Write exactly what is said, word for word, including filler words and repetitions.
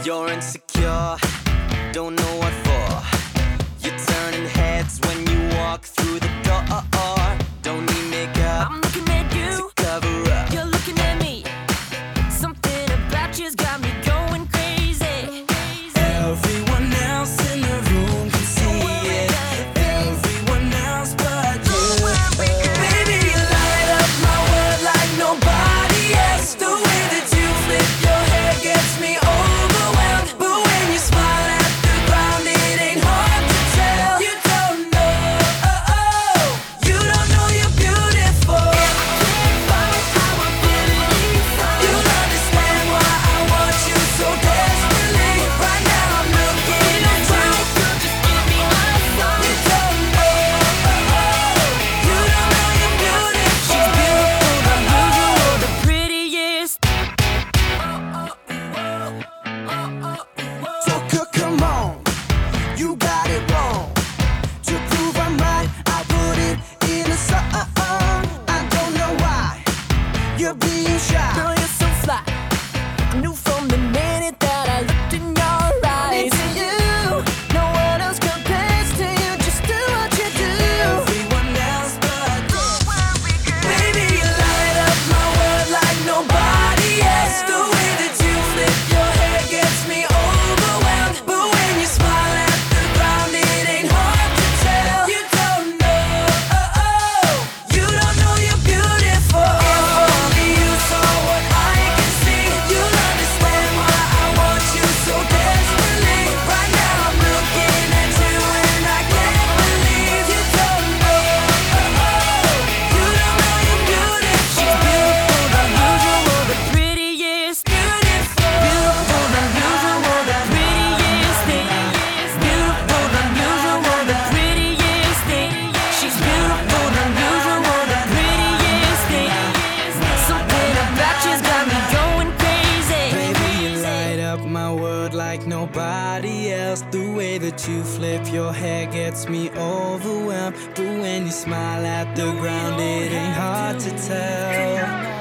You're insecure, don't know what for. You're turning heads when you walk through the door. Don't need makeup, I'm looking at you, to cover up. you're looking at me. Something about you's got me going crazy. Everyone else in the room can see it. Everyone else but you. Baby, you light up my world like nobody else. The way that you flip your hair gets me overwhelmed. But when you smile at the ground, it ain't hard to tell. You don't know, oh, oh. You don't know you're beautiful. You'll understand why I want you so desperately. Right now I'm looking at you. You don't know, oh, oh. You don't know you're beautiful. She's beautiful, unusual, the prettiest. So c- come on, you got it wrong. To prove I'm right, I put it in a song. I don't know why you're being shy. Girl, you're so fly. I knew from the minute that I looked in your eyes. It's you. No one else compares to you. Just do what you do. Everyone else but you. Baby, you light up my world like nobody else. The way that you flip your hair gets me overwhelmed. But when you smile at the ground, it ain't hard to tell. You don't know, oh, oh. You don't know you're beautiful. If only you saw what I can see, you'll understand why I want you so desperately. Right now I'm looking at you and I can't believe you don't know, oh, oh. You don't know you're beautiful. She's beautiful, unusual, the prettiest. Beautiful, Beautiful, unusual, the prettiest thing. Beautiful, unusual, the prettiest thing. She's beautiful, unusual, the prettiest thing. Something about you's got me going crazy. Baby, you light up my world like nobody else. The way that you flip your hair gets me overwhelmed. But when you smile at the ground, it ain't hard to tell.